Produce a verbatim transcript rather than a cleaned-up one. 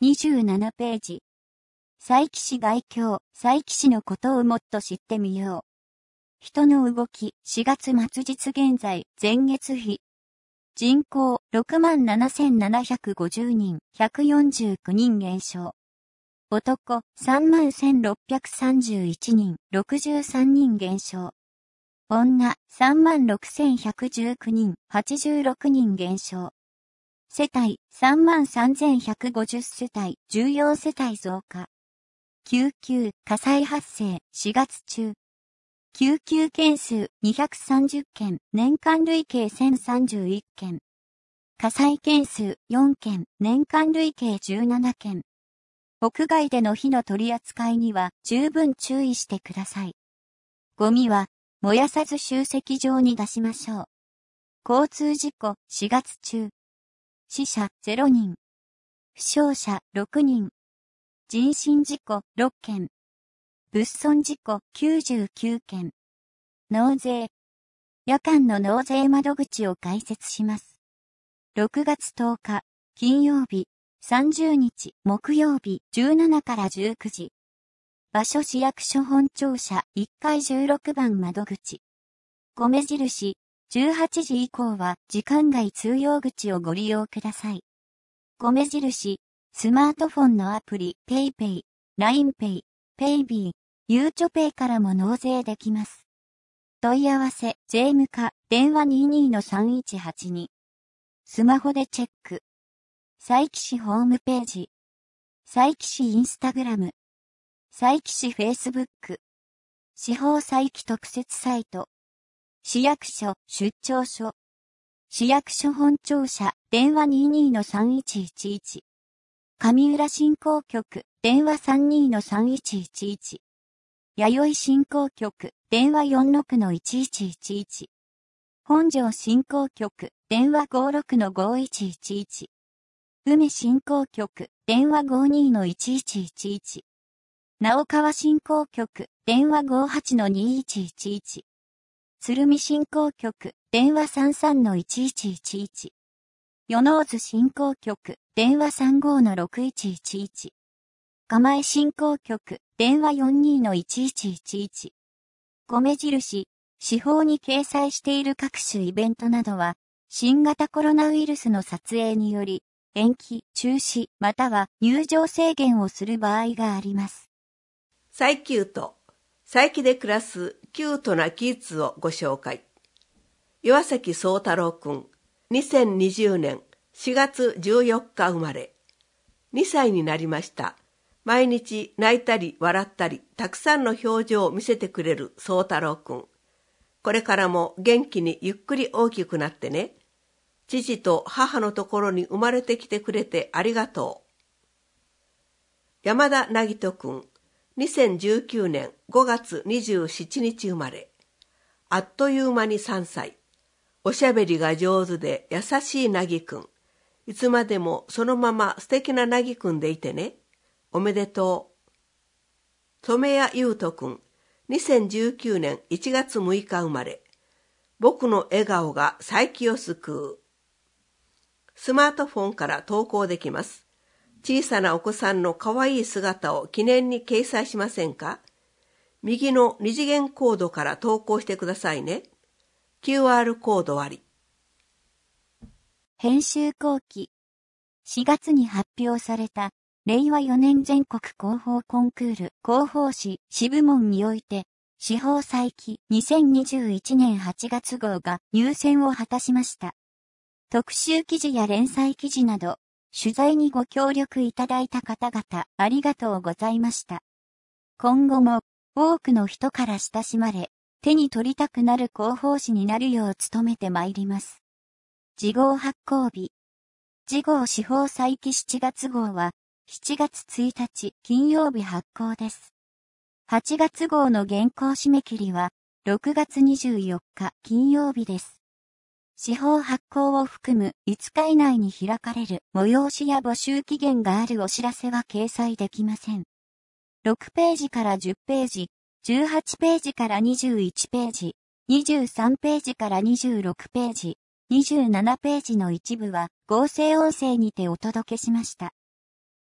にじゅうななページ。佐伯市概況、佐伯市のことをもっと知ってみよう。人の動き、しがつ末実現在、前月比。人口、ろくまんななせんななひゃくごじゅうにん、ひゃくよんじゅうきゅうにん減少。男、さんまんせんろっぴゃくさんじゅういちにん、ろくじゅうさんにん減少。女、さんまんろくせんひゃくじゅうきゅうにん、はちじゅうろくにん減少。世帯、さんまんさんぜんひゃくごじゅう世帯、じゅうよん世帯増加。救急、火災発生、しがつ中。救急件数にひゃくさんじゅっけん、年間累計せんさんじゅういっけん。火災件数よんけん、年間累計じゅうななけん。屋外での火の取り扱いには十分注意してください。ゴミは燃やさず集積場に出しましょう。交通事故しがつ中。死者ゼロにん。負傷者ろくにん。人身事故ろっけん。物損事故きゅうじゅうきゅうけん。納税。夜間の納税窓口を開設します。ろくがつとおか、金曜日、さんじゅうにち、木曜日、じゅうしちからじゅうくじ。場所市役所本庁舎いっかいじゅうろくばん窓口。米印、じゅうはちじ以降は時間外通用口をご利用ください。米印、スマートフォンのアプリ PayPay、ラインペイ、PayB、ゆうちょペイからも納税できます。問い合わせ、税務課、電話 にじゅうにのさんいちはちに。スマホでチェック。佐伯市ホームページ。佐伯市インスタグラム。佐伯市フェイスブック。司法佐伯特設サイト。市役所、出張所。市役所本庁舎、電話 にじゅうにのさんいちいちいち。上浦振興局、電話 さんじゅうにのさんいちいちいち。弥生振興局、電話 よんじゅうろくのいちいちいちいち。本庄振興局、電話 ごじゅうろくのごいちいちいち。梅振興局、電話 ごじゅうにのいちいちいちいち。直川振興局、電話 ごじゅうはちのにいちいちいち。鶴見振興局、電話 さんじゅうさんのいちいちいちいち。与野津振興局、電話 さんじゅうごのろくいちいちいち。釜江振興局、電話 よんじゅうにのいちいちいちいち。米印、司法に掲載している各種イベントなどは、新型コロナウイルスの撮影により、延期、中止、または入場制限をする場合があります。 最キュート、佐伯で暮らすキュートなキッズをご紹介。岩崎宗太郎くん、にせんにじゅうねんしがつじゅうよっか生まれ。にさいになりました。毎日泣いたり笑ったり、たくさんの表情を見せてくれる宗太郎くん。これからも元気にゆっくり大きくなってね。父と母のところに生まれてきてくれてありがとう。山田なぎとくん、にせんじゅうきゅうねんごがつにじゅうしちにち生まれ。あっという間にさんさい。おしゃべりが上手で優しいなぎくん。いつまでもそのまま素敵ななぎくんでいてね。おめでとう。染谷優斗くん、にせんじゅうきゅうねんいちがつむいか生まれ。僕の笑顔が佐伯を救う。スマートフォンから投稿できます。小さなお子さんのかわいい姿を記念に掲載しませんか？右の二次元コードから投稿してくださいね。キューアール コードあり。 編集後期。しがつに発表された、れいわよねん全国広報コンクール広報誌支部門において、司法佐伯にせんにじゅういちねんはちがつ号が入選を果たしました。特集記事や連載記事など、取材にご協力いただいた方々、ありがとうございました。今後も、多くの人から親しまれ、手に取りたくなる広報誌になるよう努めてまいります。次号発行日。次号司法佐伯しちがつ号は、しちがつついたち金曜日発行です。はちがつ号の原稿締め切りは、ろくがつにじゅうよっか金曜日です。司法発行を含むいつか以内に開かれる催しや募集期限があるお知らせは掲載できません。ろくページからじゅっページ、じゅうはちページからにじゅういちページ、にじゅうさんページからにじゅうろくページ、にじゅうななページの一部は合成音声にてお届けしました。